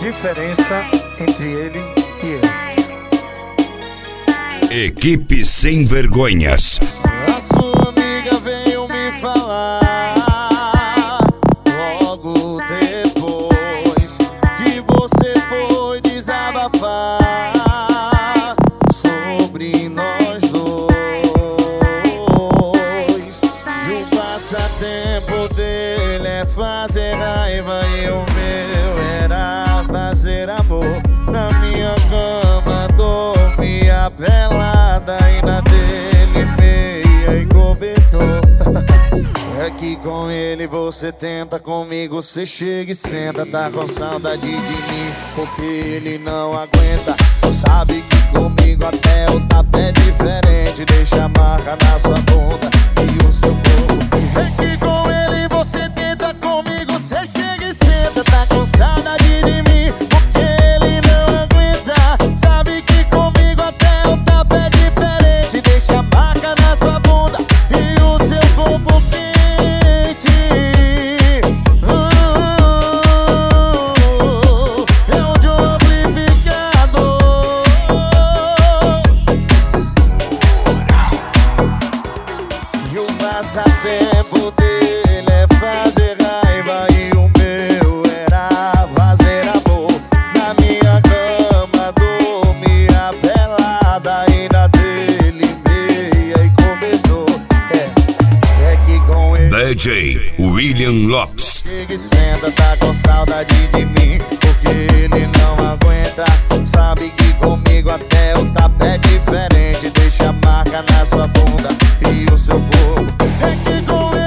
diferença entre ele e eu. Equipe Sem Vergonhas. A sua amiga veio me falar logo depois que você foi desabafar sobre nós dois. E o passatempo dele é fazer raiva e o meu era fazer amor. Na minha cama dormia pelada e na dele meia e cobertor. É que com ele você tenta, comigo você chega e senta. Tá com saudade de mim porque ele não aguenta. Tu sabe que comigo até o tapa é diferente. Deixa a marca na sua bunda e o seu corpo. É que com ele você tenta, comigo você chega e senta. Tá com saudade de mim porque ele não aguenta. Sabe que comigo até o tapa é diferente. Deixa a marca na sua bunda e o seu corpo quente. É o de um amplificador. E o passatempo dele é fazer raiva e o meu era fazer amor. Na minha cama dormia pelada e na dele meia e cobertor. É que com ele DJ William Lopes. chega e senta, tá com saudade de mim porque ele não aguenta. Sabe que comigo até o tapa é diferente. Deixa a marca na sua bunda e o seu corpo. É que com